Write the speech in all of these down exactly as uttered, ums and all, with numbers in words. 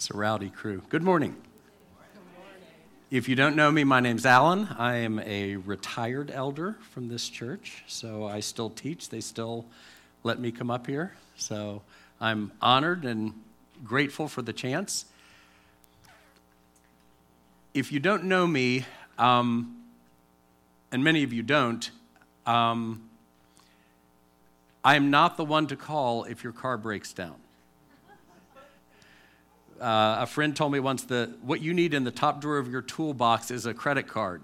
It's a rowdy crew. Good morning. If you don't know me, my name's Alan. I am a retired elder from this church, so I still teach. They still let me come up here, so I'm honored and grateful for the chance. If you don't know me, um, and many of you don't, um, I am not the one to call if your car breaks down. Uh, a friend told me once that what you need in the top drawer of your toolbox is a credit card.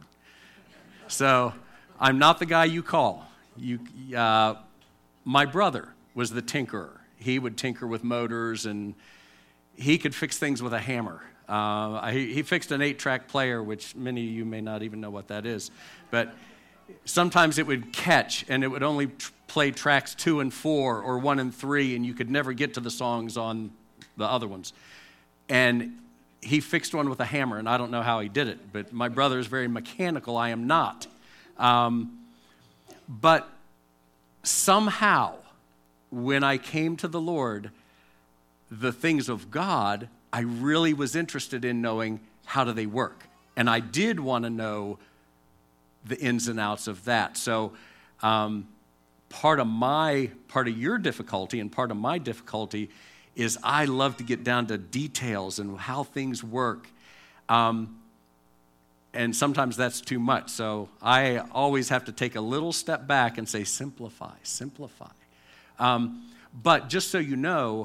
So I'm not the guy you call. You, uh, my brother was the tinkerer. He would tinker with motors, and he could fix things with a hammer. Uh, he, he fixed an eight-track player, which many of you may not even know what that is. But sometimes it would catch, and it would only tr- play tracks two and four or one and three, and you could never get to the songs on the other ones. And he fixed one with a hammer, and I don't know how he did it, but my brother is very mechanical. I am not. Um, but somehow, when I came to the Lord, the things of God, I really was interested in knowing how do they work. And I did want to know the ins and outs of that. So um, part of my, part of your difficulty and part of my difficulty is I love to get down to details and how things work. Um, and sometimes that's too much. So I always have to take a little step back and say, simplify, simplify. Um, but just so you know,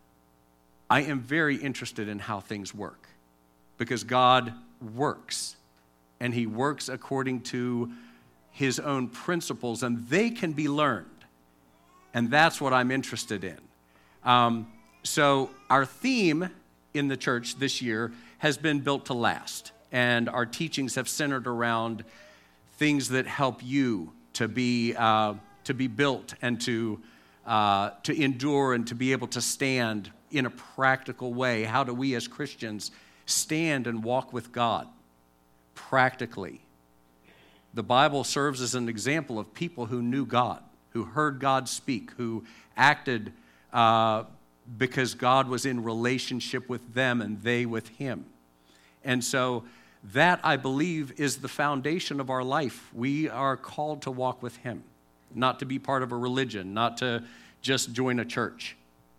I am very interested in how things work because God works, and he works according to his own principles, and they can be learned. And that's what I'm interested in. Um, So our theme in the church this year has been built to last, and our teachings have centered around things that help you to be uh, to be built and to uh, to endure and to be able to stand in a practical way. How do we as Christians stand and walk with God practically? The Bible serves as an example of people who knew God, who heard God speak, who acted Uh, because God was in relationship with them and they with him. And so that, I believe, is the foundation of our life. We are called to walk with him, not to be part of a religion, not to just join a church.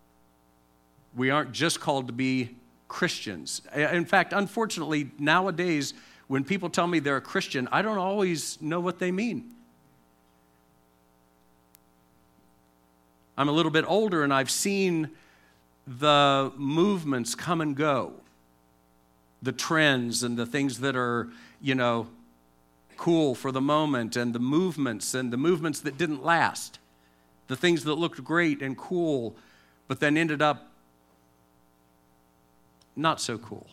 We aren't just called to be Christians. In fact, unfortunately, nowadays, when people tell me they're a Christian, I don't always know what they mean. I'm a little bit older, and I've seen the movements come and go, the trends and the things that are, you know, cool for the moment, and the movements and the movements that didn't last, the things that looked great and cool, but then ended up not so cool.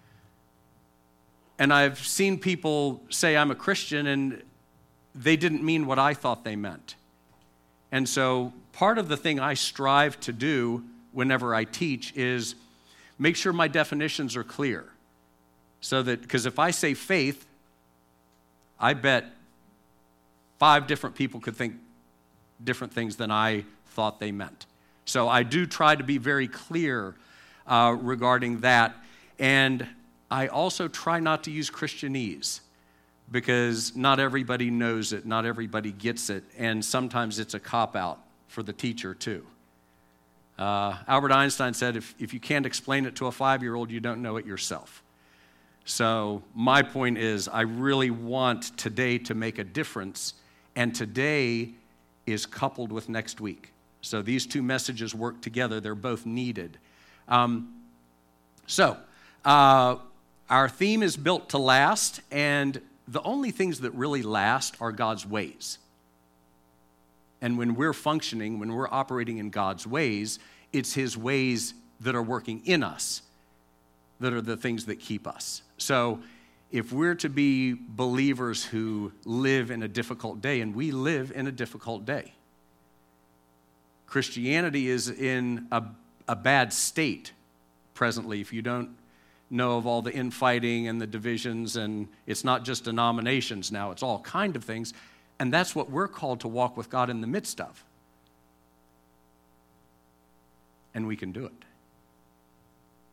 And I've seen people say, I'm a Christian, and they didn't mean what I thought they meant. And so part of the thing I strive to do whenever I teach is make sure my definitions are clear. So that, because if I say faith, I bet five different people could think different things than I thought they meant. So I do try to be very clear uh, regarding that. And I also try not to use Christianese, because not everybody knows it, not everybody gets it, and sometimes it's a cop-out for the teacher too. Uh, Albert Einstein said, if, if you can't explain it to a five-year-old, you don't know it yourself. So my point is, I really want today to make a difference, and today is coupled with next week. So these two messages work together. They're both needed. Um, so uh, our theme is built to last, and the only things that really last are God's ways. And when we're functioning, when we're operating in God's ways, it's his ways that are working in us that are the things that keep us. So if we're to be believers who live in a difficult day, and we live in a difficult day, Christianity is in a, a bad state presently. If you don't know of all the infighting and the divisions, and it's not just denominations now, it's all kind of things. And that's what we're called to walk with God in the midst of. And we can do it.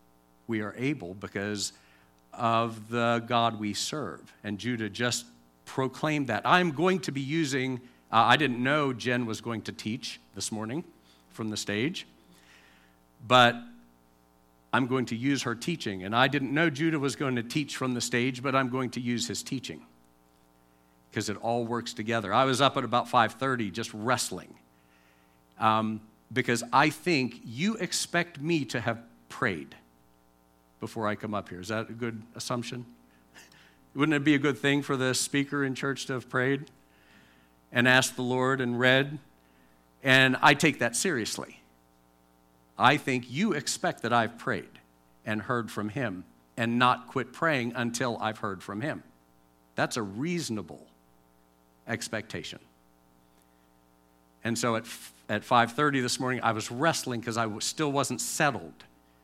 we are able because of the God we serve. And Judah just proclaimed that. I'm going to be using, uh, I didn't know Jen was going to teach this morning from the stage, but I'm going to use her teaching. And I didn't know Judah was going to teach from the stage, but I'm going to use his teaching because it all works together. I was up at about five thirty just wrestling um, because I think you expect me to have prayed before I come up here. Is that a good assumption? Wouldn't it be a good thing for the speaker in church to have prayed and asked the Lord and read? And I take that seriously. I think you expect that I've prayed and heard from him and not quit praying until I've heard from him. That's a reasonable expectation. And so at at five thirty this morning, I was wrestling because I still wasn't settled.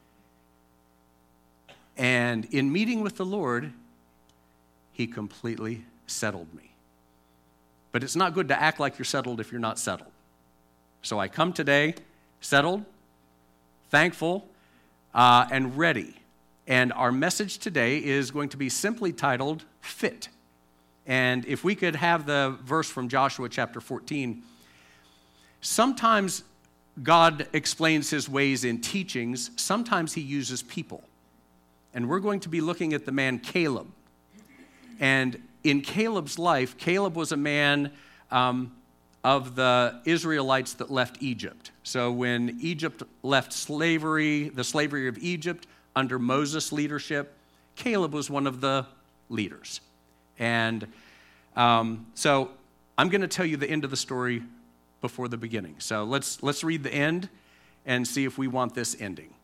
And in meeting with the Lord, he completely settled me. But it's not good to act like you're settled if you're not settled. So I come today settled, thankful, uh, and ready. And our message today is going to be simply titled, Fit. And if we could have the verse from Joshua chapter fourteen. Sometimes God explains his ways in teachings. Sometimes he uses people. And we're going to be looking at the man Caleb. And in Caleb's life, Caleb was a man um, of the Israelites that left Egypt. So when Egypt left slavery, the slavery of Egypt, under Moses' leadership, Caleb was one of the leaders. And um, so I'm going to tell you the end of the story before the beginning. So let's let's read the end and see if we want this ending.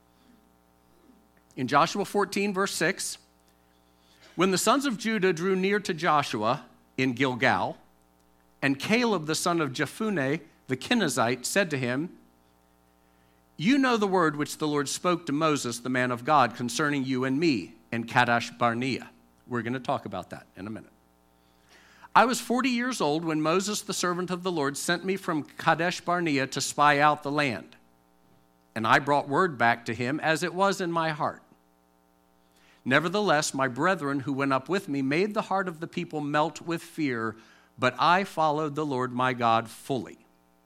In Joshua fourteen, verse six, when the sons of Judah drew near to Joshua in Gilgal, and Caleb the son of Jephunneh the Kenizzite said to him, "You know the word which the Lord spoke to Moses, the man of God, concerning you and me in Kadesh Barnea." We're going to talk about that in a minute. "I was forty years old when Moses, the servant of the Lord, sent me from Kadesh Barnea to spy out the land. And I brought word back to him as it was in my heart. Nevertheless, my brethren who went up with me made the heart of the people melt with fear, but I followed the Lord my God fully.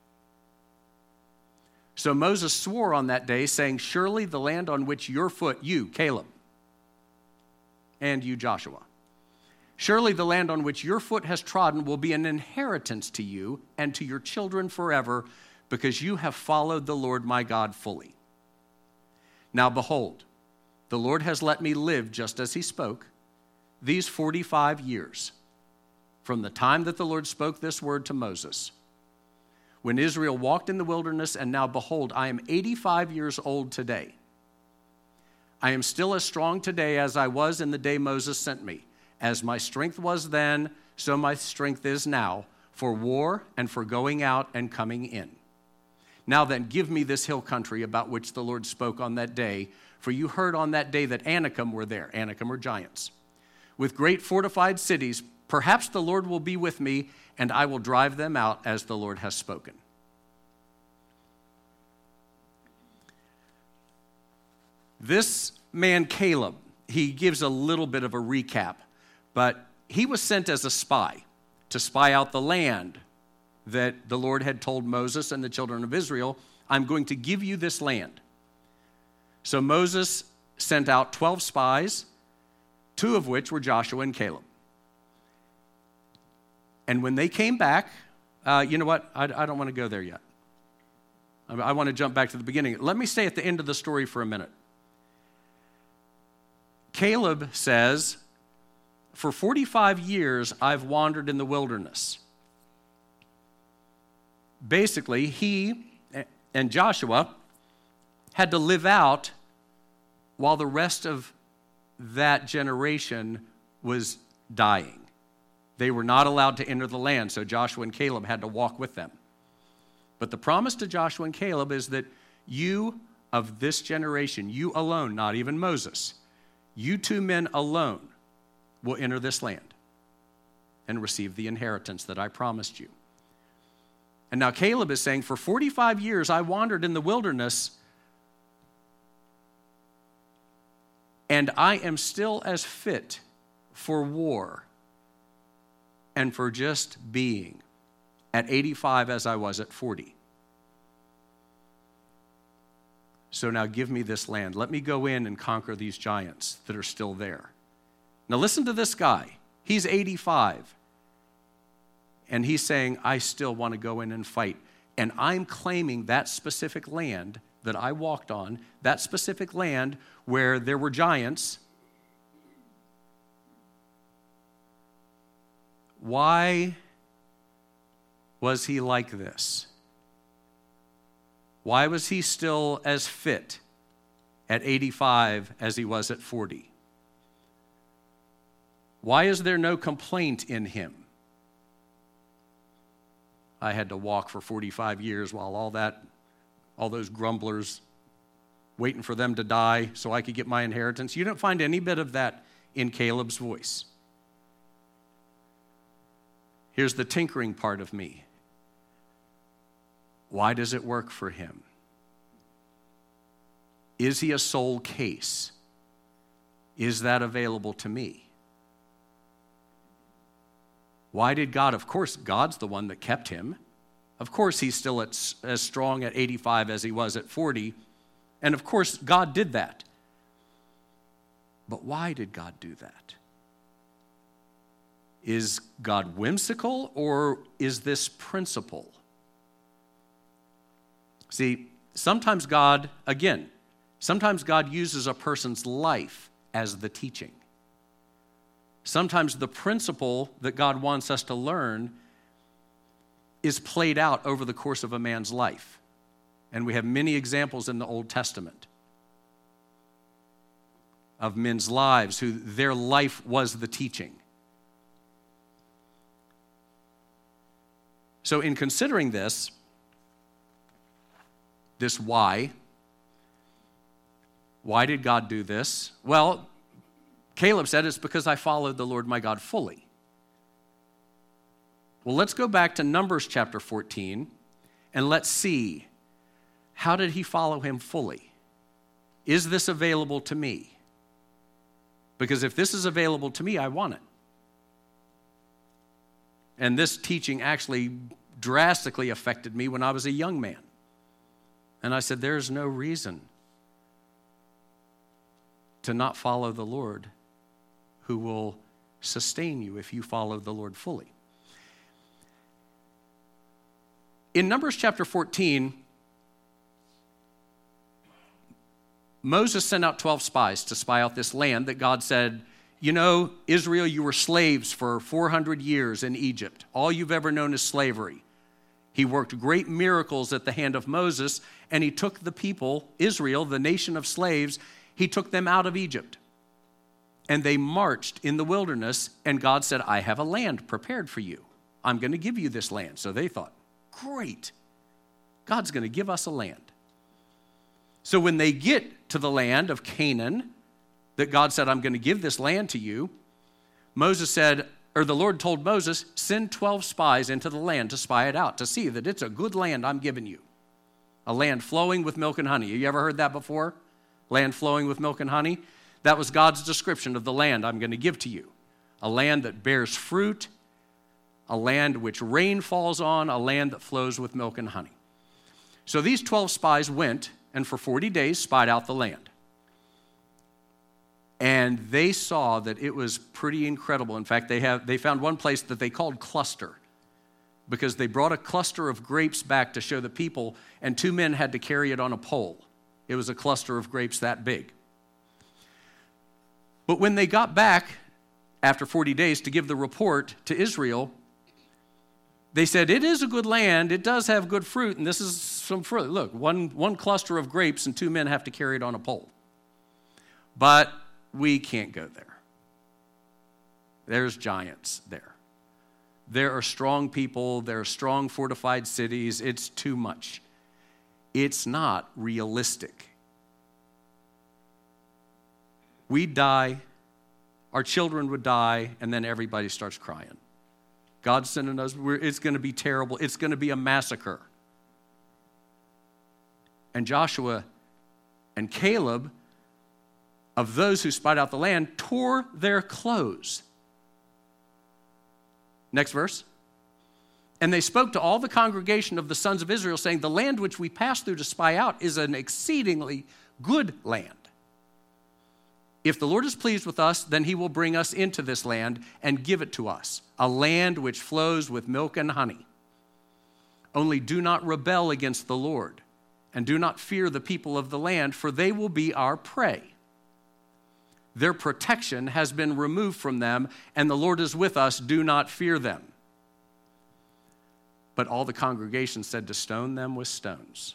So Moses swore on that day, saying, 'Surely the land on which your foot, you, Caleb, and you, Joshua, surely the land on which your foot has trodden will be an inheritance to you and to your children forever, because you have followed the Lord my God fully. Now behold, the Lord has let me live just as he spoke, these forty-five years, from the time that the Lord spoke this word to Moses, when Israel walked in the wilderness, and now behold, I am eighty-five years old today. I am still as strong today as I was in the day Moses sent me. As my strength was then, so my strength is now, for war and for going out and coming in. Now then, give me this hill country about which the Lord spoke on that day, for you heard on that day that Anakim were there." Anakim were giants. "With great fortified cities. Perhaps the Lord will be with me, and I will drive them out as the Lord has spoken." This man, Caleb, he gives a little bit of a recap, but he was sent as a spy to spy out the land that the Lord had told Moses and the children of Israel, "I'm going to give you this land." So Moses sent out twelve spies, two of which were Joshua and Caleb. And when they came back, uh, you know what? I, I don't want to go there yet. I, I want to jump back to the beginning. Let me stay at the end of the story for a minute. Caleb says, "For forty-five years, I've wandered in the wilderness." Basically, he and Joshua had to live out while the rest of that generation was dying. They were not allowed to enter the land, so Joshua and Caleb had to walk with them. But the promise to Joshua and Caleb is that you of this generation, you alone, not even Moses, you two men alone will enter this land and receive the inheritance that I promised you. And now Caleb is saying, for forty-five years I wandered in the wilderness, and I am still as fit for war and for just being at eighty-five as I was at forty. So now give me this land. Let me go in and conquer these giants that are still there. Now listen to this guy. He's eighty-five. And he's saying, I still want to go in and fight. And I'm claiming that specific land that I walked on, that specific land where there were giants. Why was he like this? Why was he still as fit at eighty-five as he was at forty? Why is there no complaint in him? I had to walk for forty-five years while all that, all those grumblers waiting for them to die so I could get my inheritance. You don't find any bit of that in Caleb's voice. Here's the tinkering part of me. Why does it work for him? Is he a soul case? Is that available to me? Why did God? Of course, God's the one that kept him. Of course, he's still at, as strong at eighty-five as he was at forty. And of course, God did that. But why did God do that? Is God whimsical, or is this principle? See, sometimes God, again, sometimes God uses a person's life as the teaching. Sometimes the principle that God wants us to learn is played out over the course of a man's life. And we have many examples in the Old Testament of men's lives who their life was the teaching. So in considering this, this why, why did God do this? Well, Caleb said, it's because I followed the Lord my God fully. Well, let's go back to Numbers chapter fourteen, and let's see, how did he follow him fully? Is this available to me? Because if this is available to me, I want it. And this teaching actually drastically affected me when I was a young man. And I said, there's no reason to not follow the Lord, who will sustain you if you follow the Lord fully. In Numbers chapter fourteen, Moses sent out twelve spies to spy out this land that God said, you know, Israel, you were slaves for four hundred years in Egypt. All you've ever known is slavery. He worked great miracles at the hand of Moses, and he took the people, Israel, the nation of slaves, he took them out of Egypt. And they marched in the wilderness, and God said, I have a land prepared for you. I'm going to give you this land. So they thought, great. God's going to give us a land. So when they get to the land of Canaan, that God said, I'm going to give this land to you, Moses said, or the Lord told Moses, send twelve spies into the land to spy it out, to see that it's a good land I'm giving you. A land flowing with milk and honey. Have you ever heard that before? Land flowing with milk and honey? That was God's description of the land I'm going to give to you. A land that bears fruit, a land which rain falls on, a land that flows with milk and honey. So these twelve spies went and for forty days spied out the land. And they saw that it was pretty incredible. In fact, they have they found one place that they called cluster, because they brought a cluster of grapes back to show the people, and two men had to carry it on a pole. It was a cluster of grapes that big. But when they got back after forty days to give the report to Israel, they said, it is a good land, it does have good fruit, and this is some fruit. Look, one, one cluster of grapes and two men have to carry it on a pole. But we can't go there. There's giants there. There are strong people, there are strong fortified cities. It's too much. It's not realistic. We'd die, our children would die, and then everybody starts crying. God's sending us, we're, it's going to be terrible. It's going to be a massacre. And Joshua and Caleb of those who spied out the land tore their clothes. Next verse. And they spoke to all the congregation of the sons of Israel, saying, the land which we passed through to spy out is an exceedingly good land. If the Lord is pleased with us, then he will bring us into this land and give it to us, a land which flows with milk and honey. Only do not rebel against the Lord, and do not fear the people of the land, for they will be our prey. Their protection has been removed from them, and the Lord is with us. Do not fear them. But all the congregation said to stone them with stones.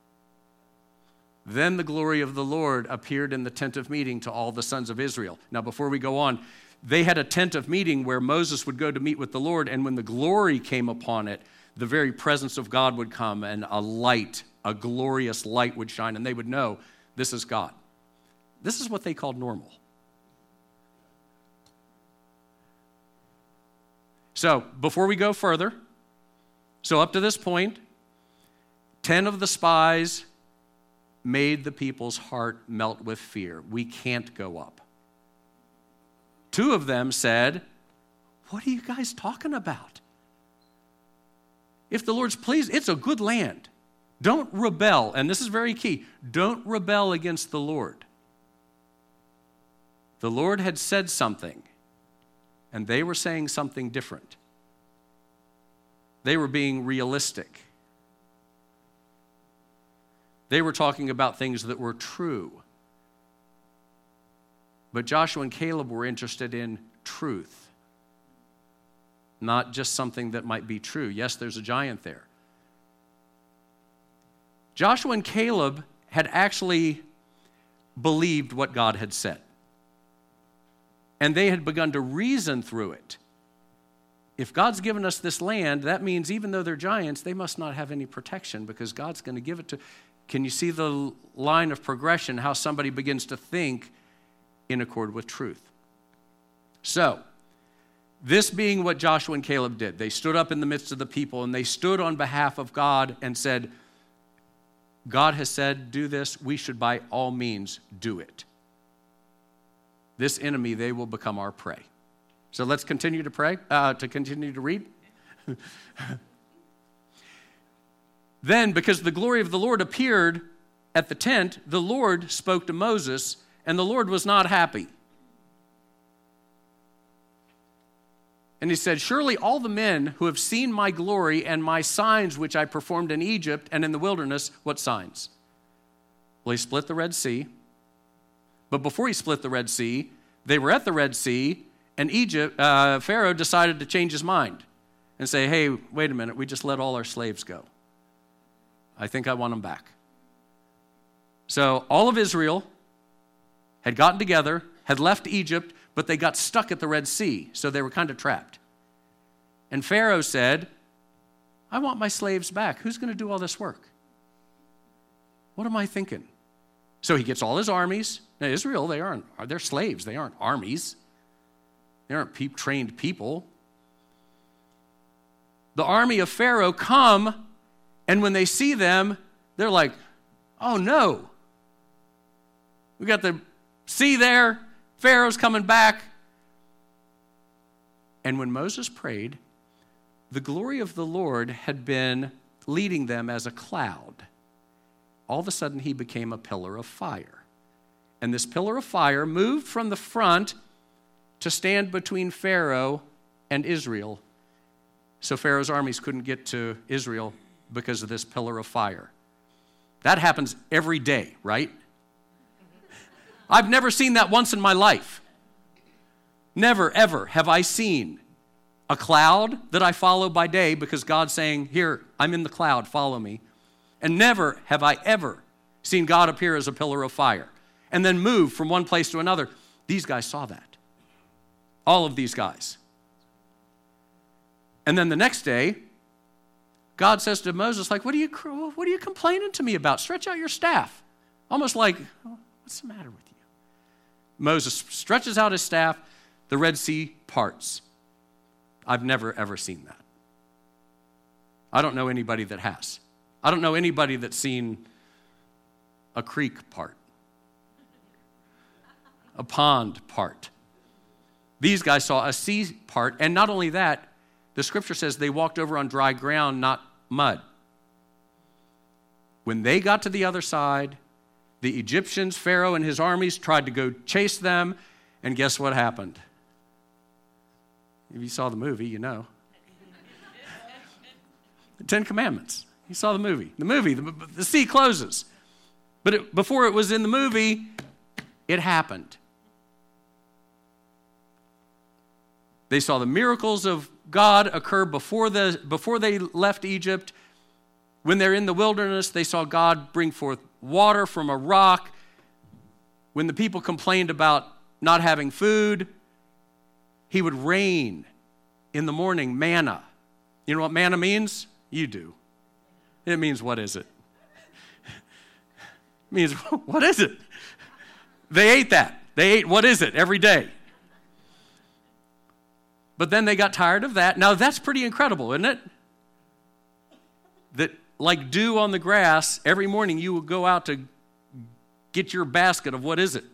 Then the glory of the Lord appeared in the tent of meeting to all the sons of Israel. Now, before we go on, they had a tent of meeting where Moses would go to meet with the Lord, and when the glory came upon it, the very presence of God would come, and a light, a glorious light would shine, and they would know this is God. This is what they called normal. So, before we go further, so up to this point, ten of the spies made the people's heart melt with fear. We can't go up. Two of them said, what are you guys talking about? If the Lord's pleased, it's a good land. Don't rebel, and this is very key, don't rebel against the Lord. The Lord had said something, and they were saying something different. They were being realistic. They were talking about things that were true. But Joshua and Caleb were interested in truth, not just something that might be true. Yes, there's a giant there. Joshua and Caleb had actually believed what God had said. And they had begun to reason through it. If God's given us this land, that means even though they're giants, they must not have any protection because God's going to give it to... Can you see the line of progression, how somebody begins to think in accord with truth? So, this being what Joshua and Caleb did, they stood up in the midst of the people and they stood on behalf of God and said, God has said, do this, we should by all means do it. This enemy, they will become our prey. So let's continue to pray, uh, to continue to read. Then, because the glory of the Lord appeared at the tent, the Lord spoke to Moses, and the Lord was not happy. And he said, surely all the men who have seen my glory and my signs which I performed in Egypt and in the wilderness, what signs? Well, he split the Red Sea. But before he split the Red Sea, they were at the Red Sea, and Egypt, uh, Pharaoh decided to change his mind and say, hey, wait a minute, we just let all our slaves go. I think I want them back. So all of Israel had gotten together, had left Egypt, but they got stuck at the Red Sea, so they were kind of trapped. And Pharaoh said, I want my slaves back. Who's going to do all this work? What am I thinking? So he gets all his armies. Now, Israel, they aren't, they're slaves. They aren't armies. They aren't pe- trained people. The army of Pharaoh come, and when they see them, they're like, oh no. We got the sea there. Pharaoh's coming back. And when Moses prayed, the glory of the Lord had been leading them as a cloud. All of a sudden, he became a pillar of fire. And this pillar of fire moved from the front to stand between Pharaoh and Israel. So Pharaoh's armies couldn't get to Israel because of this pillar of fire. That happens every day, right? I've never seen that once in my life. Never, ever have I seen a cloud that I follow by day because God's saying, here, I'm in the cloud, follow me. And never have I ever seen God appear as a pillar of fire and then move from one place to another. These guys saw that. All of these guys. And then the next day, God says to Moses, like, what are you, what are you complaining to me about? Stretch out your staff. Almost like, oh, what's the matter with you? Moses stretches out his staff. The Red Sea parts. I've never, ever seen that. I don't know anybody that has. I don't know anybody that's seen a creek part. a pond part. These guys saw a sea part, and not only that, the scripture says they walked over on dry ground, not mud. When they got to the other side, the Egyptians, Pharaoh and his armies tried to go chase them, and guess what happened? If you saw the movie, you know. The Ten Commandments. You saw the movie. The movie, the, the sea closes. But it, before it was in the movie, it happened. They saw the miracles of God occur before, the, before they left Egypt. When they're in the wilderness, they saw God bring forth water from a rock. When the people complained about not having food, he would rain in the morning manna. You know what manna means? You do. It means, what is it? It means, what is it? They ate that. They ate, what is it, every day. But then they got tired of that. Now, that's pretty incredible, isn't it? That, like dew on the grass, every morning you would go out to get your basket of what is it.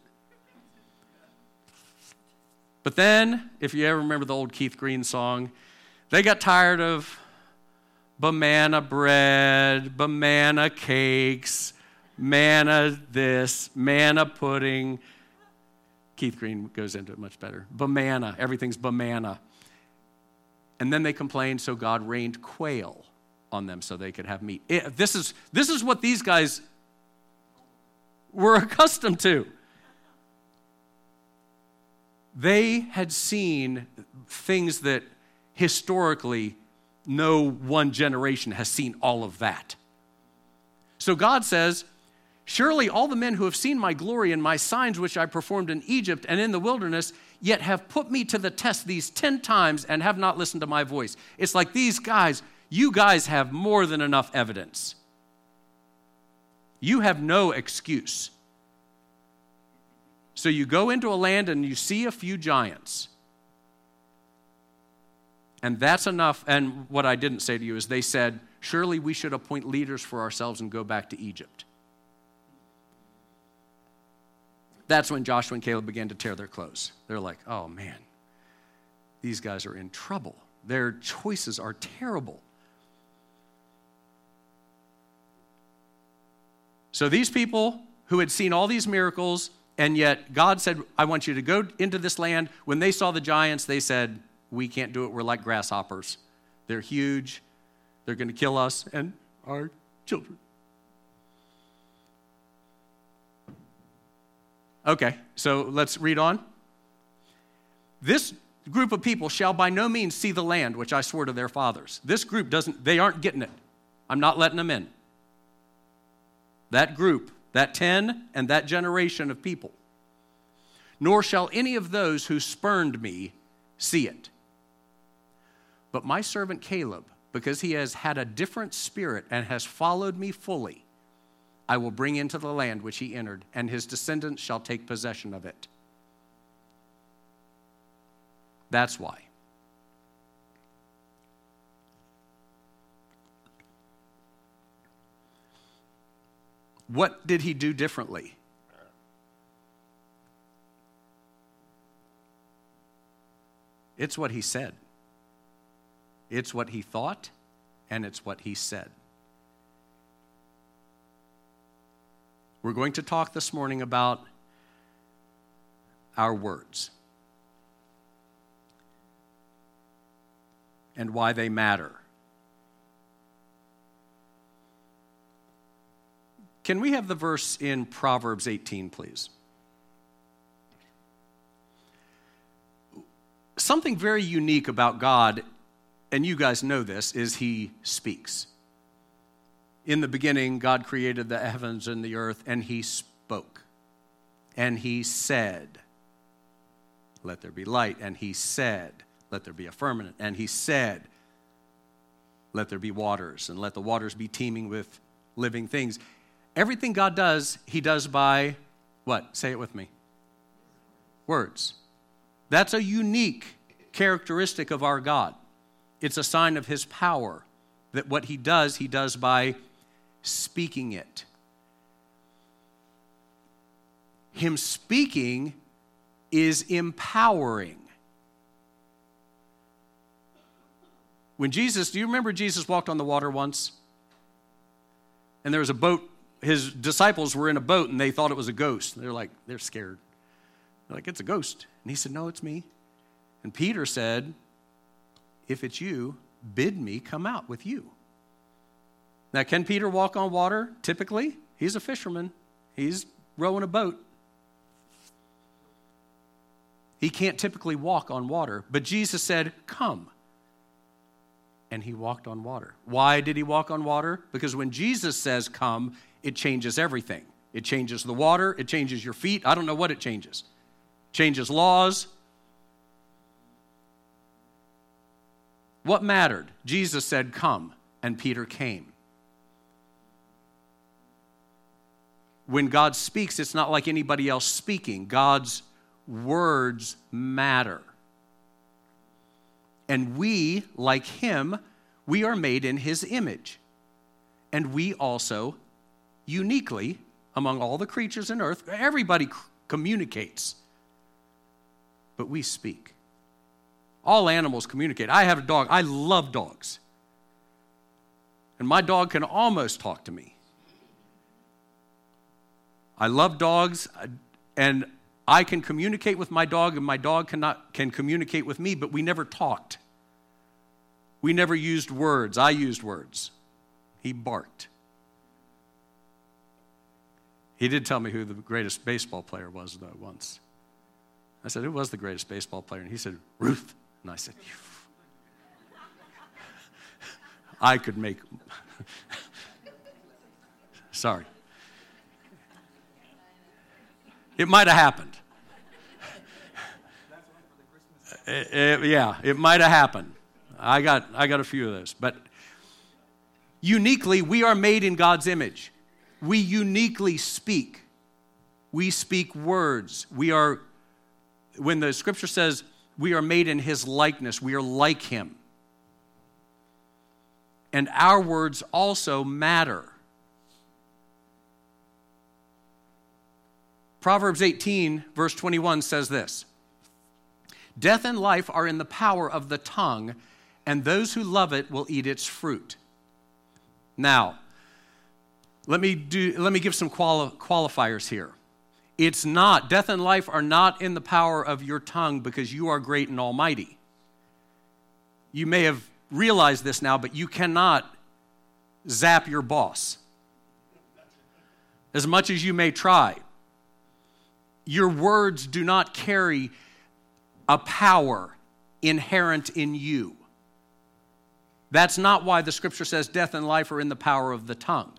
But then, if you ever remember the old Keith Green song, they got tired of banana bread, banana cakes, manna this, manna pudding. Keith Green goes into it much better. Banana, everything's banana. And then they complained, so God rained quail on them so they could have meat. It, this is, this is what these guys were accustomed to. They had seen things that historically no one generation has seen all of that. So God says, surely all the men who have seen my glory and my signs which I performed in Egypt and in the wilderness, yet have put me to the test these ten times and have not listened to my voice. It's like these guys, you guys have more than enough evidence. You have no excuse. So you go into a land and you see a few giants. And that's enough. And what I didn't say to you is they said, surely we should appoint leaders for ourselves and go back to Egypt. That's when Joshua and Caleb began to tear their clothes. They're like, oh man, these guys are in trouble. Their choices are terrible. So these people who had seen all these miracles, and yet God said, I want you to go into this land. When they saw the giants, they said, we can't do it. We're like grasshoppers. They're huge. They're going to kill us and our children. Okay, so let's read on. This group of people shall by no means see the land which I swore to their fathers. This group doesn't, they aren't getting it. I'm not letting them in. That group, that ten and that generation of people. Nor shall any of those who spurned me see it. But my servant Caleb, because he has had a different spirit and has followed me fully, I will bring into the land which he entered, and his descendants shall take possession of it. That's why. What did he do differently? It's what he said. It's what he thought, and it's what he said. We're going to talk this morning about our words and why they matter. Can we have the verse in Proverbs eighteen, please? Something very unique about God, and you guys know this, is he speaks. In the beginning, God created the heavens and the earth, and he spoke. And he said, let there be light. And he said, let there be a firmament. And he said, let there be waters, and let the waters be teeming with living things. Everything God does, he does by what? Say it with me. Words. That's a unique characteristic of our God. It's a sign of his power, that what he does, he does by speaking it. Him speaking is empowering. When Jesus, do you remember Jesus walked on the water once? And there was a boat, his disciples were in a boat and they thought it was a ghost. They're like, they're scared. They're like, it's a ghost. And he said, no, it's me. And Peter said, if it's you, bid me come out with you. Now, can Peter walk on water? Typically, he's a fisherman. He's rowing a boat. He can't typically walk on water, but Jesus said, come. And he walked on water. Why did he walk on water? Because when Jesus says come, it changes everything. It changes the water. It changes your feet. I don't know what it changes. Changes laws. What mattered? Jesus said come, and Peter came. When God speaks, it's not like anybody else speaking. God's words matter. And we, like him, we are made in his image. And we also, uniquely, among all the creatures in earth, everybody c- communicates. But we speak. All animals communicate. I have a dog. I love dogs. And my dog can almost talk to me. I love dogs, and I can communicate with my dog, and my dog cannot can communicate with me, but we never talked. We never used words. I used words. He barked. He did tell me who the greatest baseball player was, though, once. I said, who was the greatest baseball player? And he said, Ruth. And I said, phew. I could make... Sorry. It might have happened. It, it, yeah, it might have happened. I got I got a few of those. But uniquely, we are made in God's image. We uniquely speak. We speak words. We are, when the scripture says we are made in his likeness, we are like him. And our words also matter. Proverbs eighteen, verse twenty-one says this, death and life are in the power of the tongue, and those who love it will eat its fruit. Now, let me do. Let me give some quali- qualifiers here. It's not, death and life are not in the power of your tongue because you are great and almighty. You may have realized this now, but you cannot zap your boss. As much as you may try. Your words do not carry a power inherent in you. That's not why the scripture says death and life are in the power of the tongue.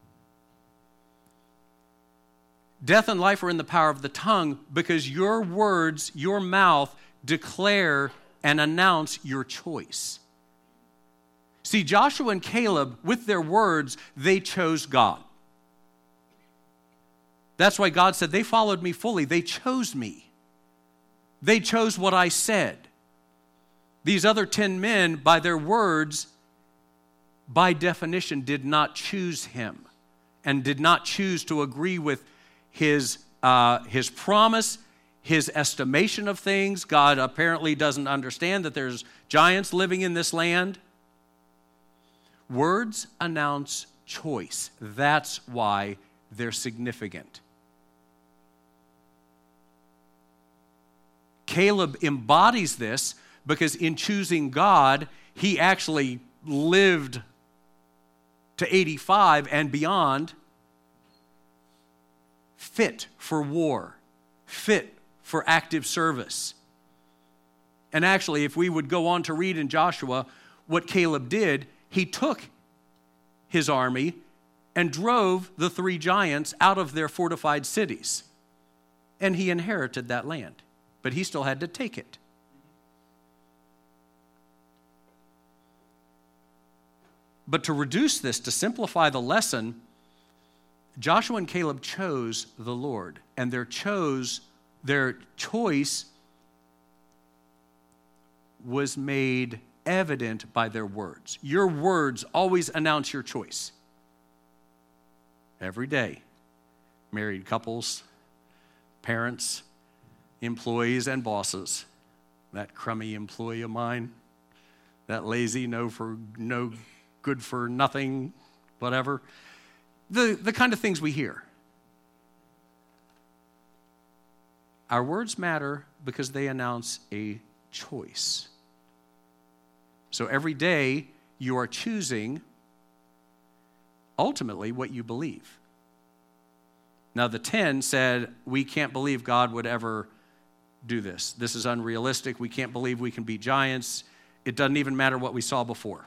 Death and life are in the power of the tongue because your words, your mouth, declare and announce your choice. See, Joshua and Caleb, with their words, they chose God. That's why God said, they followed me fully. They chose me. They chose what I said. These other ten men, by their words, by definition, did not choose him and did not choose to agree with his, uh, his promise, his estimation of things. God apparently doesn't understand that there's giants living in this land. Words announce choice. That's why they're significant. Caleb embodies this because in choosing God, he actually lived to eighty-five and beyond, fit for war, fit for active service. And actually, if we would go on to read in Joshua what Caleb did, he took his army and drove the three giants out of their fortified cities. And he inherited that land. But he still had to take it. But to reduce this, to simplify the lesson, Joshua and Caleb chose the Lord. And their chose, their choice was made evident by their words. Your words always announce your choice. Every day. Married couples, parents, employees and bosses, that crummy employee of mine, that lazy, no for no good for nothing, whatever, the, the kind of things we hear. Our words matter because they announce a choice. So every day you are choosing ultimately what you believe. Now the ten said, we can't believe God would ever do this. This is unrealistic. We can't believe we can beat giants. It doesn't even matter what we saw before.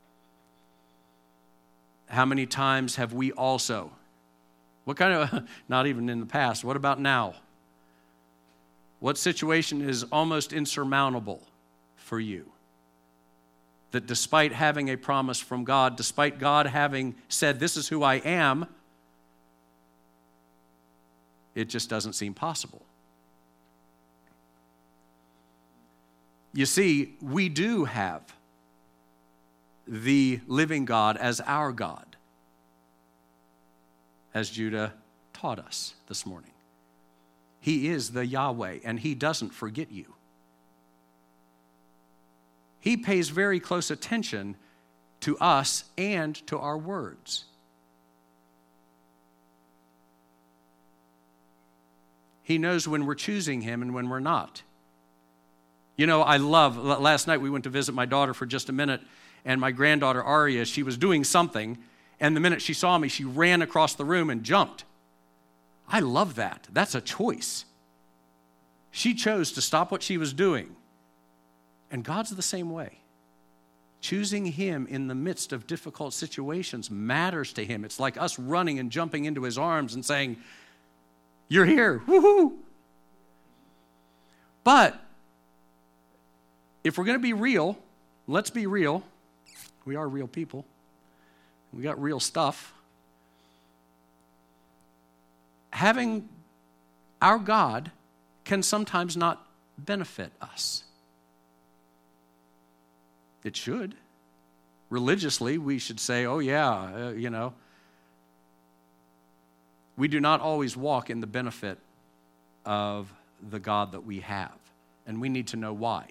How many times have we also, what kind of, not even in the past, what about now? What situation is almost insurmountable for you? That despite having a promise from God, despite God having said, this is who I am, it just doesn't seem possible. You see, we do have the living God as our God, as Judah taught us this morning. He is the Yahweh, and he doesn't forget you. He pays very close attention to us and to our words. He knows when we're choosing him and when we're not. You know, I love, last night we went to visit my daughter for just a minute, and my granddaughter Aria, she was doing something, and the minute she saw me, she ran across the room and jumped. I love that. That's a choice. She chose to stop what she was doing. And God's the same way. Choosing him in the midst of difficult situations matters to him. It's like us running and jumping into his arms and saying, you're here, woohoo! But if we're going to be real, let's be real. We are real people. We got real stuff. Having our God can sometimes not benefit us. It should. Religiously, we should say, oh yeah, uh, you know. We do not always walk in the benefit of the God that we have, and we need to know why.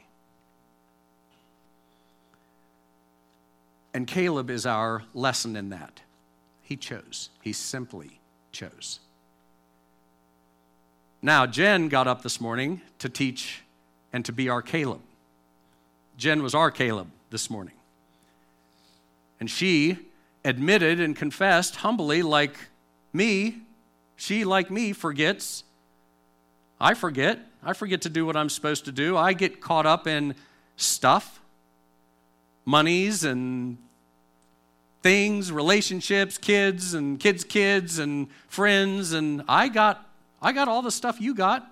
And Caleb is our lesson in that. He chose. He simply chose. Now, Jen got up this morning to teach and to be our Caleb. Jen was our Caleb this morning. And she admitted and confessed humbly, like me, she, like me, forgets. I forget. I forget to do what I'm supposed to do. I get caught up in stuff, monies and things, relationships, kids and kids' kids and friends, and I got I got all the stuff you got.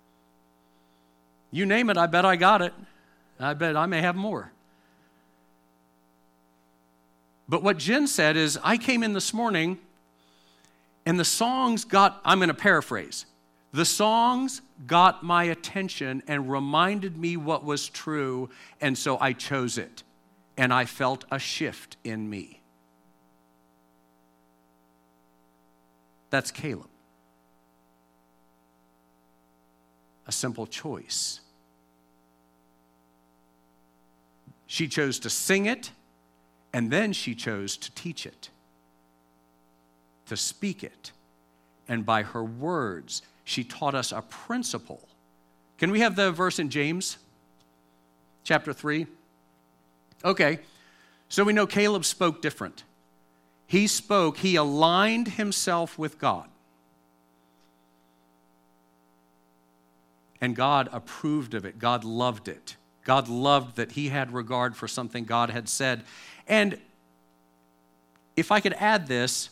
You name it, I bet I got it. I bet I may have more. But what Jen said is, I came in this morning and the songs got, I'm going to paraphrase, the songs got my attention and reminded me what was true, and so I chose it. And I felt a shift in me. That's Caleb. A simple choice. She chose to sing it, and then she chose to teach it, to speak it. And by her words, she taught us a principle. Can we have the verse in James chapter three? Okay, so we know Caleb spoke different. He spoke, he aligned himself with God. And God approved of it. God loved it. God loved that he had regard for something God had said. And if I could add this,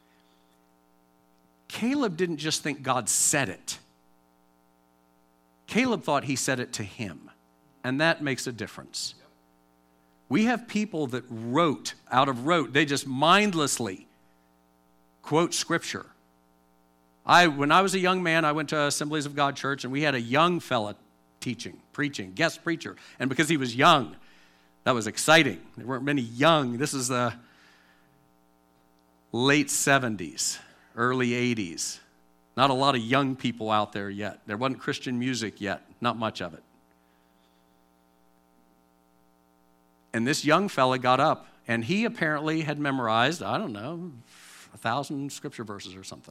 Caleb didn't just think God said it. Caleb thought he said it to him. And that makes a difference. We have people that wrote, out of rote, they just mindlessly quote Scripture. I, when I was a young man, I went to Assemblies of God Church, and we had a young fella teaching, preaching, guest preacher. And because he was young, that was exciting. There weren't many young. This is the late seventies, early eighties. Not a lot of young people out there yet. There wasn't Christian music yet, not much of it. And this young fella got up, and he apparently had memorized, I don't know, a thousand scripture verses or something.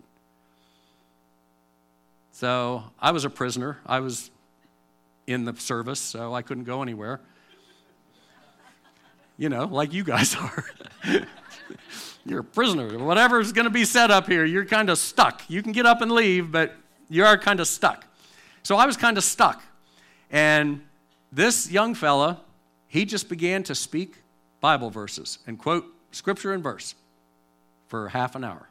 So I was a prisoner. I was in the service, so I couldn't go anywhere. You know, like you guys are. You're a prisoner. Whatever's going to be set up here, you're kind of stuck. You can get up and leave, but you are kind of stuck. So I was kind of stuck. And this young fella, he just began to speak Bible verses and quote scripture and verse for half an hour.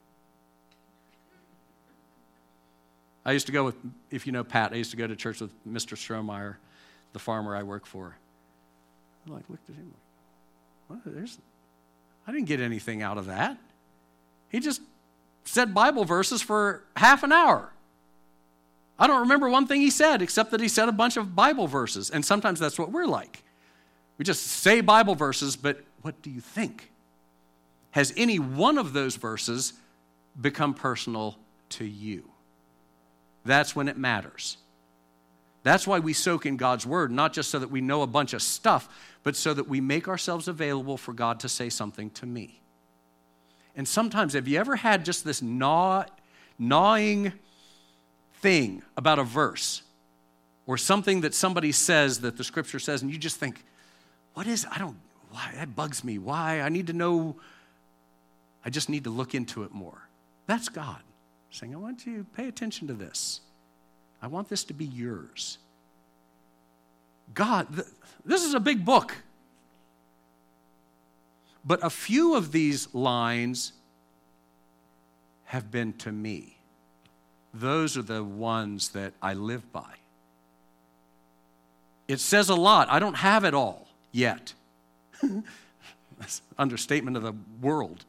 I used to go with, if you know Pat, I used to go to church with Mister Strohmeyer, the farmer I work for. I like looked at him like, what? There's, I didn't get anything out of that. He just said Bible verses for half an hour. I don't remember one thing he said, except that he said a bunch of Bible verses. And sometimes that's what we're like. We just say Bible verses, but what do you think? Has any one of those verses become personal to you? That's when it matters. That's why we soak in God's word, not just so that we know a bunch of stuff, but so that we make ourselves available for God to say something to me. And sometimes, have you ever had just this gnaw, gnawing thing about a verse or something that somebody says that the scripture says, and you just think, what is, I don't, why, that bugs me. Why? I need to know, I just need to look into it more. That's God saying, I want you to pay attention to this. I want this to be yours. God, th- this is a big book. But a few of these lines have been to me. Those are the ones that I live by. It says a lot. I don't have it all yet. That's an understatement of the world.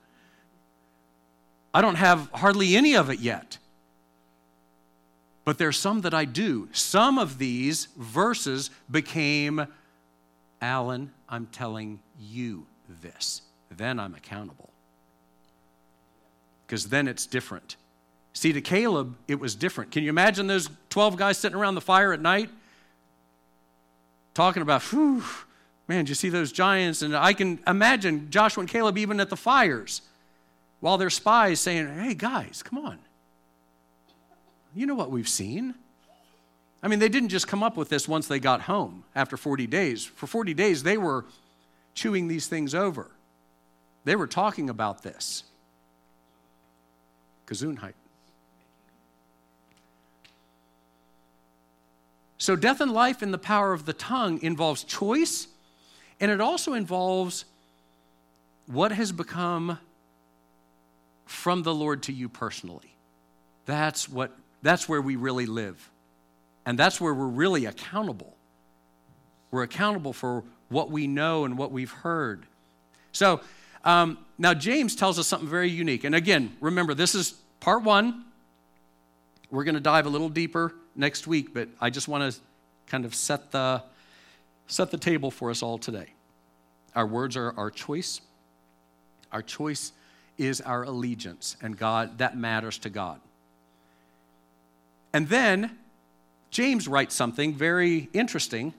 I don't have hardly any of it yet. But there's some that I do. Some of these verses became, Alan, I'm telling you this. Then I'm accountable. Because then it's different. See, to Caleb, it was different. Can you imagine those twelve guys sitting around the fire at night? Talking about, whew, man, did you see those giants? And I can imagine Joshua and Caleb even at the fires while their spies saying, hey, guys, come on. You know what we've seen. I mean, they didn't just come up with this once they got home after forty days. For forty days, they were chewing these things over. They were talking about this. Gesundheit. So death and life in the power of the tongue involves choice, and it also involves what has become from the Lord to you personally. That's what that's where we really live. And that's where we're really accountable. We're accountable for what we know and what we've heard. So um, now James tells us something very unique. And again, remember, this is part one. We're going to dive a little deeper next week, but I just want to kind of set the set the table for us all today. Our words are our choice. Our choice is our allegiance, and God, that matters to God. And then James writes something very interesting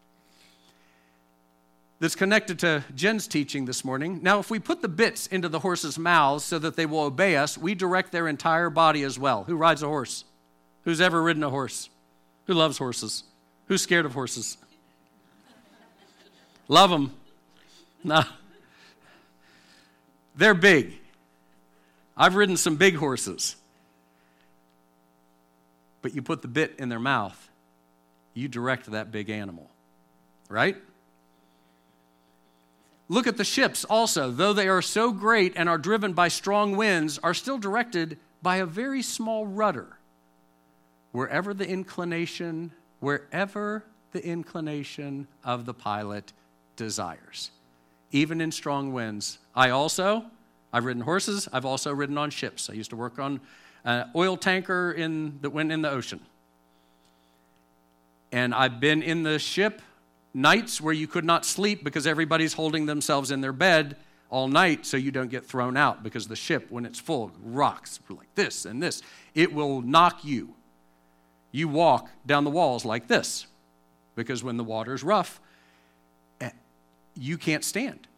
that's connected to Jen's teaching this morning. Now, if we put the bits into the horses' mouths so that they will obey us, we direct their entire body as well. Who rides a horse? Who's ever ridden a horse? Who loves horses? Who's scared of horses? Love them. No. They're big. I've ridden some big horses. But you put the bit in their mouth, you direct that big animal, right? Look at the ships also. Though they are so great and are driven by strong winds, are still directed by a very small rudder. Wherever the inclination, wherever the inclination of the pilot desires. Even in strong winds. I also, I've ridden horses, I've also ridden on ships. I used to work on an oil tanker in that went in the ocean. And I've been in the ship nights where you could not sleep because everybody's holding themselves in their bed all night so you don't get thrown out, because the ship, when it's full, rocks like this and this. It will knock you. You walk down the walls like this, because when the water's rough, you can't stand.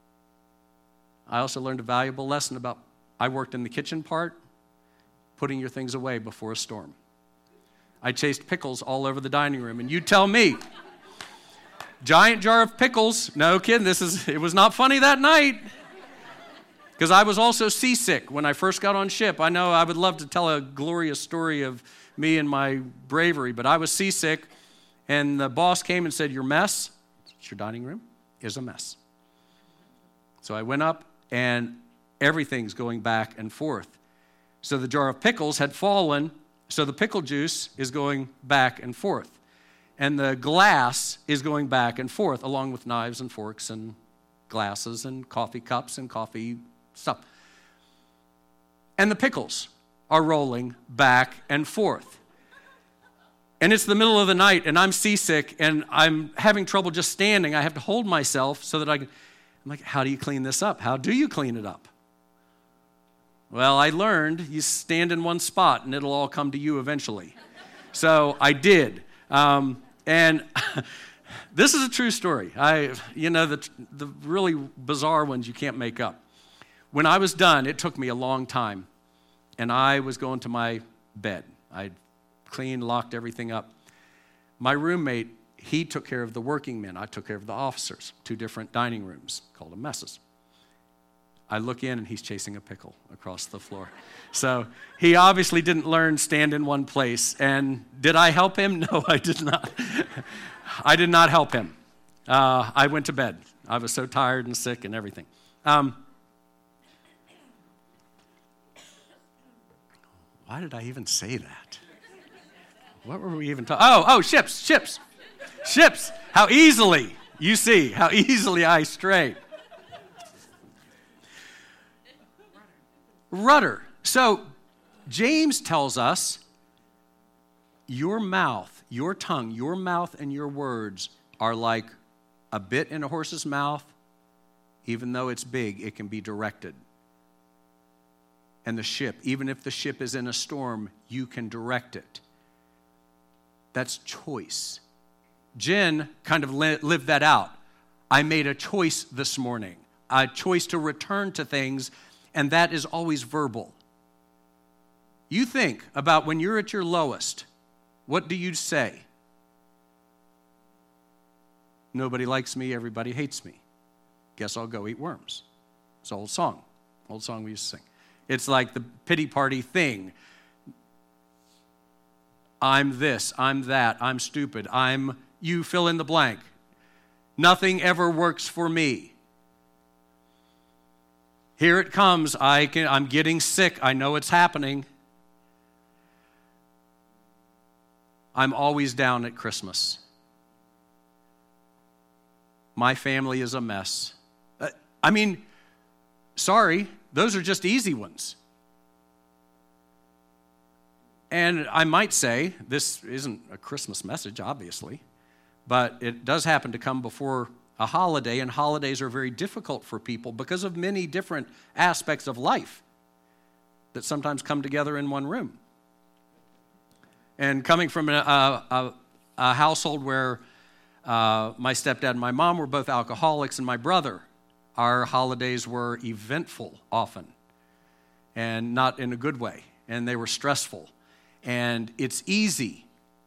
I also learned a valuable lesson about, I worked in the kitchen part, putting your things away before a storm. I chased pickles all over the dining room, and you tell me, giant jar of pickles, no kidding, this is, it was not funny that night, because I was also seasick when I first got on ship. I know I would love to tell a glorious story of me and my bravery, but I was seasick, and the boss came and said, your mess, it's your dining room, is a mess. So I went up, and everything's going back and forth. So the jar of pickles had fallen, so the pickle juice is going back and forth. And the glass is going back and forth, along with knives and forks and glasses and coffee cups and coffee stuff. And the pickles are rolling back and forth. And it's the middle of the night, and I'm seasick, and I'm having trouble just standing. I have to hold myself so that I can, I'm like, how do you clean this up? How do you clean it up? Well, I learned you stand in one spot, and it'll all come to you eventually. So I did. Um, and this is a true story. I, you know, the, the really bizarre ones you can't make up. When I was done, it took me a long time, and I was going to my bed. I'd cleaned, locked everything up. My roommate, he took care of the working men. I took care of the officers. Two different dining rooms, called them messes. I look in, and he's chasing a pickle across the floor. So he obviously didn't learn stand in one place. And did I help him? No, I did not. I did not help him. Uh, I went to bed. I was so tired and sick and everything. Um, why did I even say that? What were we even talking? Oh, oh, ships, ships, ships. How easily, you see, how easily I stray. Rudder. So James tells us your mouth, your tongue, your mouth and your words are like a bit in a horse's mouth. Even though it's big, it can be directed. And the ship, even if the ship is in a storm, you can direct it. That's choice. Jen kind of li- lived that out. I made a choice this morning, a choice to return to things, and that is always verbal. You think about when you're at your lowest, what do you say? Nobody likes me, everybody hates me. Guess I'll go eat worms. It's an old song, old song we used to sing. It's like the pity party thing. I'm this, I'm that, I'm stupid, I'm, you fill in the blank. Nothing ever works for me. Here it comes, I can, I'm getting sick, I know it's happening. I'm always down at Christmas. My family is a mess. Uh, I mean, sorry, those are just easy ones. And I might say, this isn't a Christmas message, obviously, but it does happen to come before a holiday, and holidays are very difficult for people because of many different aspects of life that sometimes come together in one room. And coming from a, a, a household where uh, my stepdad and my mom were both alcoholics, and my brother, our holidays were eventful often, and not in a good way, and they were stressful. And it's easy,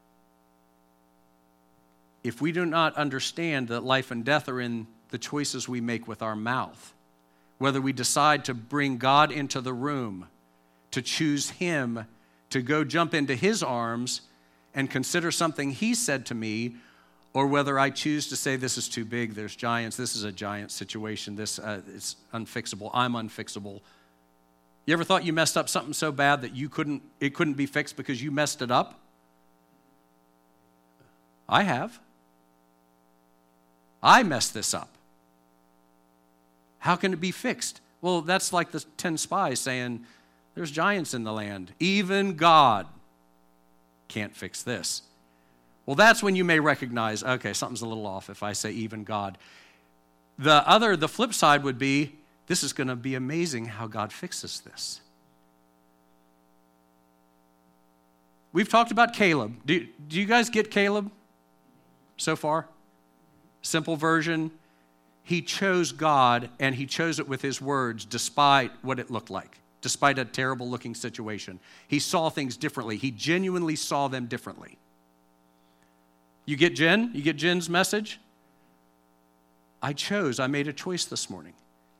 if we do not understand that life and death are in the choices we make with our mouth, whether we decide to bring God into the room, to choose Him, to go jump into His arms and consider something He said to me, or whether I choose to say, this is too big, there's giants, this is a giant situation, this uh, it's unfixable, I'm unfixable. You ever thought you messed up something so bad that you couldn't, it couldn't be fixed because you messed it up? I have. I messed this up. How can it be fixed? Well, that's like the ten spies saying, there's giants in the land. Even God can't fix this. Well, that's when you may recognize, okay, something's a little off if I say even God. The other, the flip side would be, this is going to be amazing how God fixes this. We've talked about Caleb. Do, do you guys get Caleb so far? Simple version. He chose God, and he chose it with his words despite what it looked like, despite a terrible looking situation. He saw things differently. He genuinely saw them differently. You get Jen? You get Jen's message? I chose. I made a choice this morning.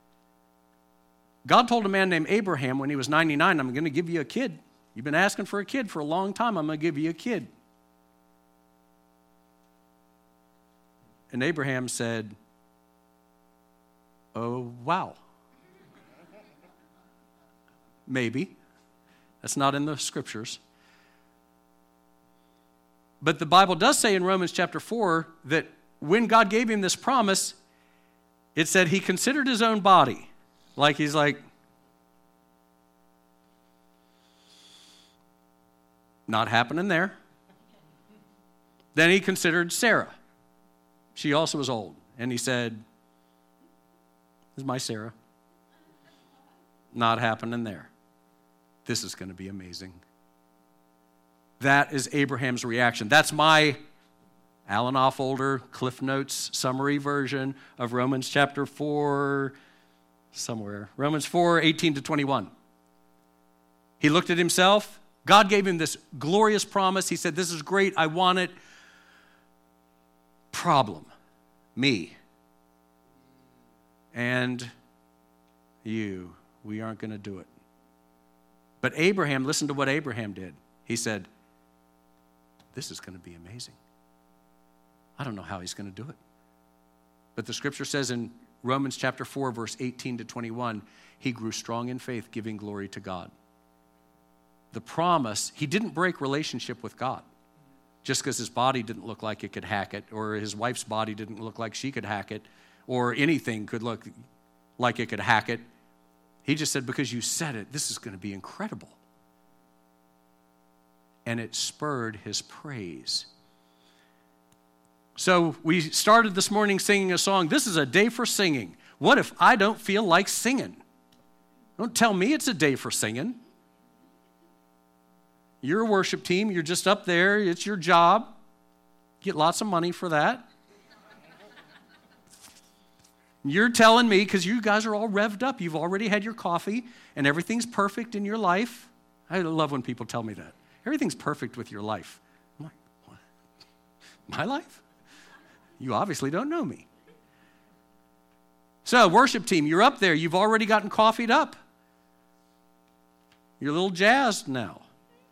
God told a man named Abraham when he was ninety-nine, I'm going to give you a kid. You've been asking for a kid for a long time. I'm going to give you a kid. And Abraham said, oh, wow. Maybe. That's not in the scriptures. But the Bible does say in Romans chapter four that when God gave him this promise, it said he considered his own body. Like he's like, not happening there. Then he considered Sarah. She also was old. And he said, this is my Sarah. Not happening there. This is going to be amazing. That is Abraham's reaction. That's my Alan Offolder, Cliff Notes summary version of Romans chapter four, somewhere. Romans four, eighteen to twenty-one. He looked at himself. God gave him this glorious promise. He said, this is great. I want it. Problem. Me. And you. We aren't going to do it. But Abraham, listen to what Abraham did. He said, this is going to be amazing. I don't know how he's going to do it. But the scripture says in Romans chapter four, verse eighteen to twenty-one, he grew strong in faith, giving glory to God. The promise, he didn't break relationship with God just because his body didn't look like it could hack it, or his wife's body didn't look like she could hack it, or anything could look like it could hack it. He just said, because you said it, this is going to be incredible. And it spurred his praise. So we started this morning singing a song. This is a day for singing. What if I don't feel like singing? Don't tell me it's a day for singing. You're a worship team. You're just up there. It's your job. Get lots of money for that. You're telling me, because you guys are all revved up. You've already had your coffee, and everything's perfect in your life. I love when people tell me that. Everything's perfect with your life. I'm like, what? My life? You obviously don't know me. So, worship team, you're up there. You've already gotten coffeeed up. You're a little jazzed now.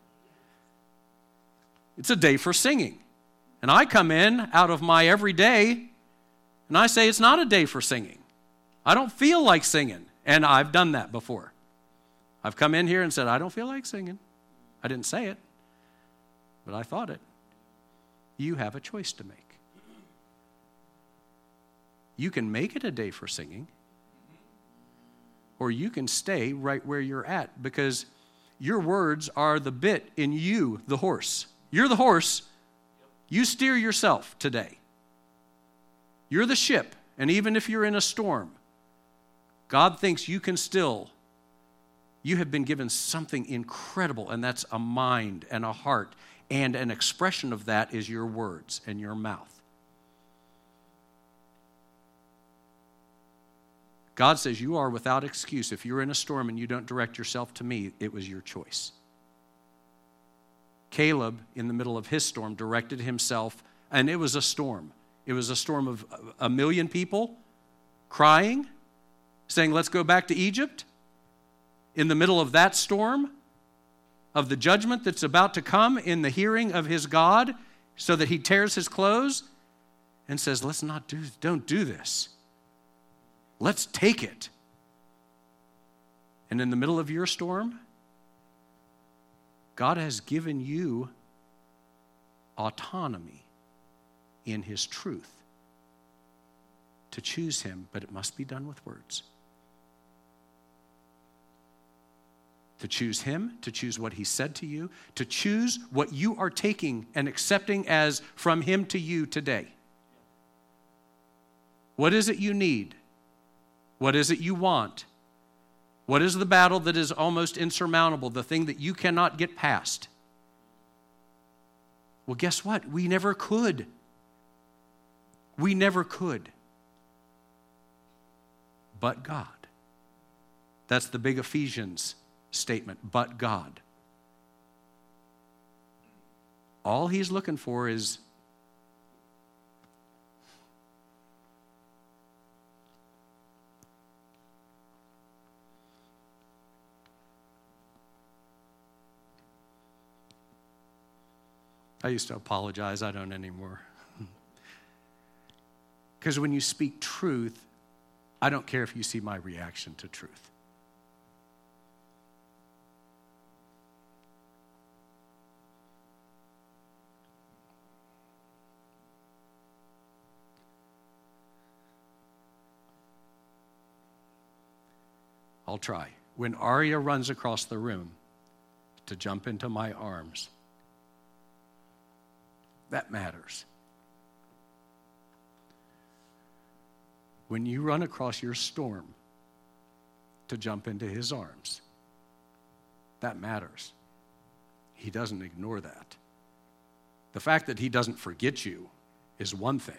It's a day for singing. And I come in out of my everyday, and I say it's not a day for singing. I don't feel like singing. And I've done that before. I've come in here and said, I don't feel like singing. I didn't say it, but I thought it. You have a choice to make. You can make it a day for singing, or you can stay right where you're at, because your words are the bit in you, the horse. You're the horse. You steer yourself today. You're the ship, and even if you're in a storm, God thinks you can still, you have been given something incredible, and that's a mind and a heart, and an expression of that is your words and your mouth. God says you are without excuse. If you're in a storm and you don't direct yourself to me, it was your choice. Caleb, in the middle of his storm, directed himself, and it was a storm. It was a storm of a million people crying, saying, let's go back to Egypt. In the middle of that storm, of the judgment that's about to come in the hearing of his God, so that he tears his clothes and says, let's not do, don't do this. Let's take it. And in the middle of your storm, God has given you autonomy in his truth to choose him, but it must be done with words. To choose him, to choose what he said to you, to choose what you are taking and accepting as from him to you today. What is it you need? What is it you want? What is the battle that is almost insurmountable, the thing that you cannot get past? Well, guess what? We never could. We never could. But God. That's the big Ephesians statement, but God. All he's looking for is I used to apologize. I don't anymore. Because when you speak truth, I don't care if you see my reaction to truth. I'll try. When Arya runs across the room to jump into my arms, that matters. When you run across your storm to jump into his arms, that matters. He doesn't ignore that. The fact that he doesn't forget you is one thing.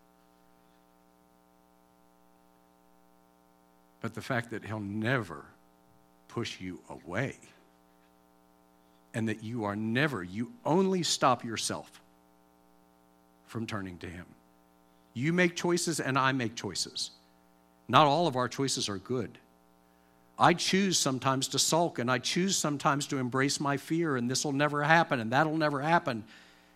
But the fact that he'll never push you away and that you are never, you only stop yourself from turning to him. You make choices and I make choices. Not all of our choices are good. I choose sometimes to sulk and I choose sometimes to embrace my fear and this will never happen and that'll never happen.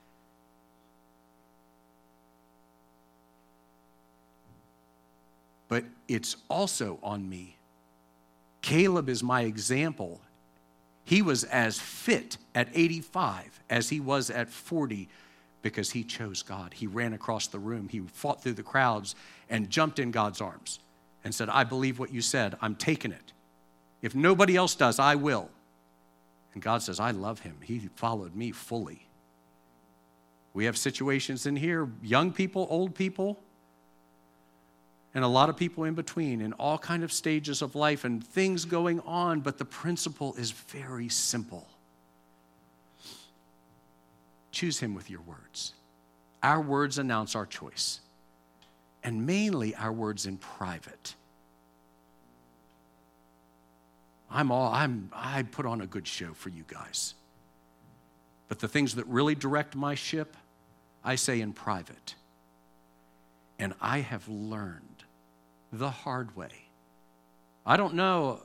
But it's also on me. Caleb is my example. He was as fit at eighty-five as he was at forty because he chose God. He ran across the room. He fought through the crowds and jumped in God's arms and said, I believe what you said. I'm taking it. If nobody else does, I will. And God says, I love him. He followed me fully. We have situations in here, young people, old people, and a lot of people in between in all kind of stages of life and things going on, but the principle is very simple. Choose him with your words. Our words announce our choice, and mainly our words in private. I'm all I'm I put on a good show for you guys. But the things that really direct my ship, I say in private. And I have learned the hard way. I don't know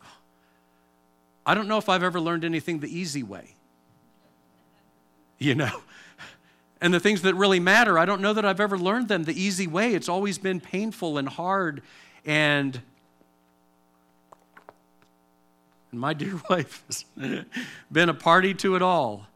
I don't know if I've ever learned anything the easy way. You know, and the things that really matter, I don't know that I've ever learned them the easy way. It's always been painful and hard. And, and my dear wife has been a party to it all.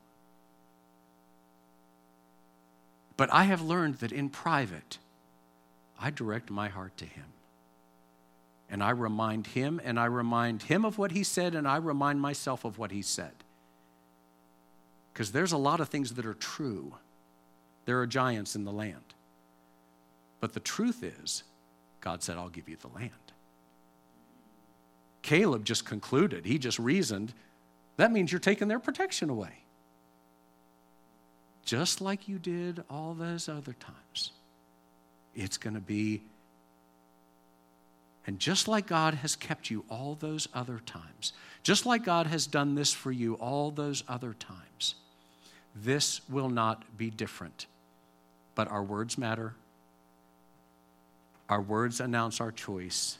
But I have learned that in private, I direct my heart to him. And I remind him, and I remind him of what he said, and I remind myself of what he said. Because there's a lot of things that are true. There are giants in the land. But the truth is, God said, I'll give you the land. Caleb just concluded, he just reasoned, that means you're taking their protection away. Just like you did all those other times. It's going to be, and just like God has kept you all those other times, just like God has done this for you all those other times, this will not be different. But our words matter. Our words announce our choice.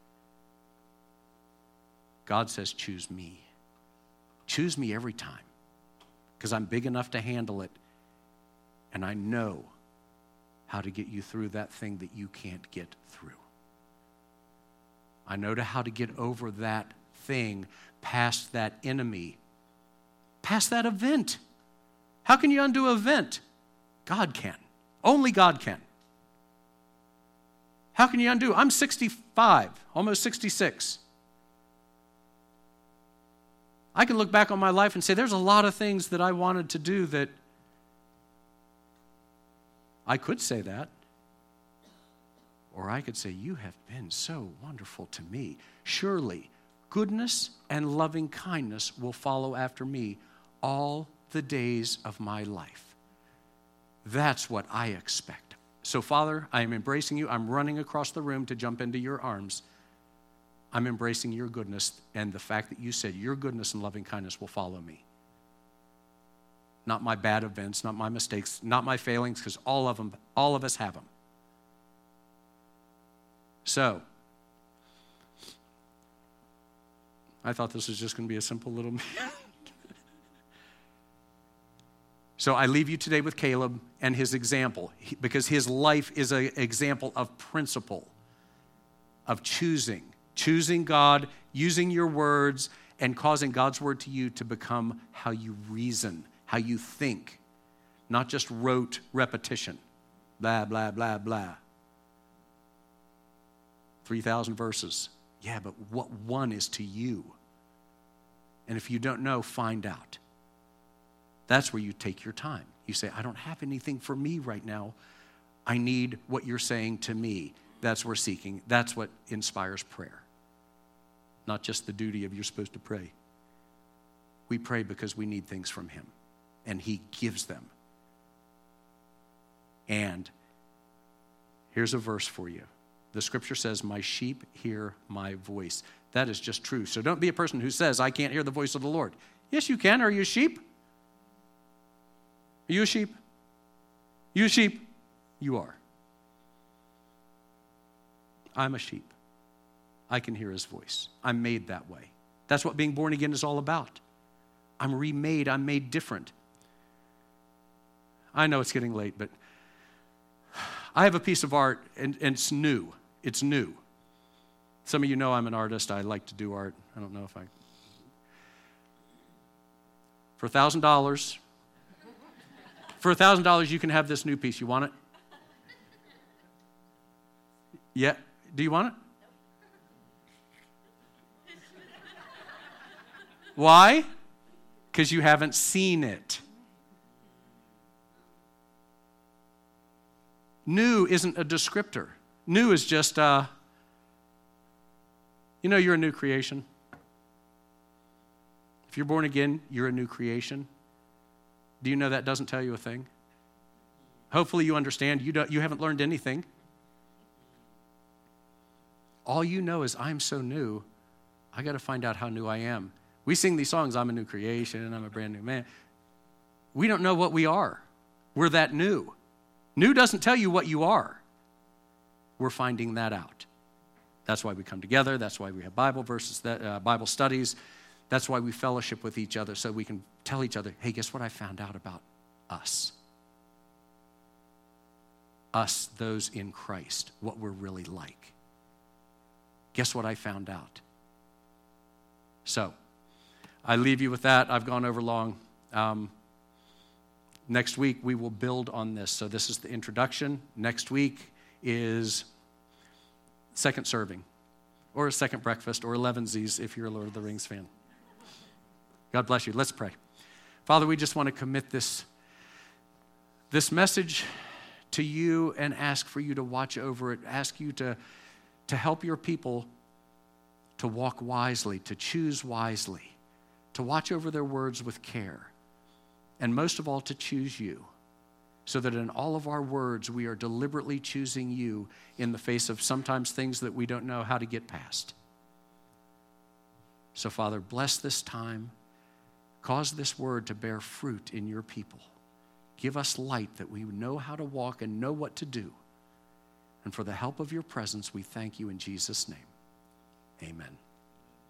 God says, choose me. Choose me every time. Because I'm big enough to handle it. And I know how to get you through that thing that you can't get through. I know how to get over that thing, past that enemy, past that event. How can you undo an event? God can. Only God can. How can you undo? I'm sixty-five, almost sixty-six. I can look back on my life and say there's a lot of things that I wanted to do that I could say that. Or I could say, you have been so wonderful to me. Surely goodness and loving kindness will follow after me all the days of my life. That's what I expect. So, Father, I am embracing you. I'm running across the room to jump into your arms. I'm embracing your goodness and the fact that you said your goodness and loving kindness will follow me. Not my bad events, not my mistakes, not my failings, because all of them, all of us have them. So, I thought this was just going to be a simple little... So I leave you today with Caleb and his example, because his life is an example of principle, of choosing, choosing God, using your words, and causing God's word to you to become how you reason, how you think, not just rote repetition, blah, blah, blah, blah. three thousand verses. Yeah, but what one is to you? And if you don't know, find out. That's where you take your time. You say, I don't have anything for me right now. I need what you're saying to me. That's what we're seeking. That's what inspires prayer. Not just the duty of you're supposed to pray. We pray because we need things from him, and he gives them. And here's a verse for you. The scripture says, my sheep hear my voice. That is just true. So don't be a person who says, I can't hear the voice of the Lord. Yes, you can. Are you a sheep? Are you a sheep? You a sheep? You are. I'm a sheep. I can hear his voice. I'm made that way. That's what being born again is all about. I'm remade. I'm made different. I know it's getting late, but I have a piece of art, and, and it's new. It's new. Some of you know I'm an artist. I like to do art. I don't know if I... For one thousand dollars... For one thousand dollars, you can have this new piece. You want it? Yeah. Do you want it? Why? Because you haven't seen it. New isn't a descriptor. New is just, uh, you know, you're a new creation. If you're born again, you're a new creation. Do you know that doesn't tell you a thing? Hopefully you understand you don't, you haven't learned anything. All you know is I'm so new, I got to find out how new I am. We sing these songs, I'm a new creation, I'm a brand new man. We don't know what we are. We're that new. New doesn't tell you what you are. We're finding that out. That's why we come together. That's why we have Bible verses, that, uh, Bible studies. That's why we fellowship with each other, so we can tell each other, hey, guess what I found out about us? Us, those in Christ, what we're really like. Guess what I found out? So, I leave you with that. I've gone over long. Um, next week, we will build on this. So this is the introduction. Next week is second serving, or a second breakfast, or elevensies if you're a Lord of the Rings fan. God bless you. Let's pray. Father, we just want to commit this, this message to you and ask for you to watch over it, ask you to, to help your people to walk wisely, to choose wisely, to watch over their words with care, and most of all, to choose you, so that in all of our words, we are deliberately choosing you in the face of sometimes things that we don't know how to get past. So, Father, bless this time. Cause this word to bear fruit in your people. Give us light that we know how to walk and know what to do. And for the help of your presence, we thank you in Jesus' name. Amen.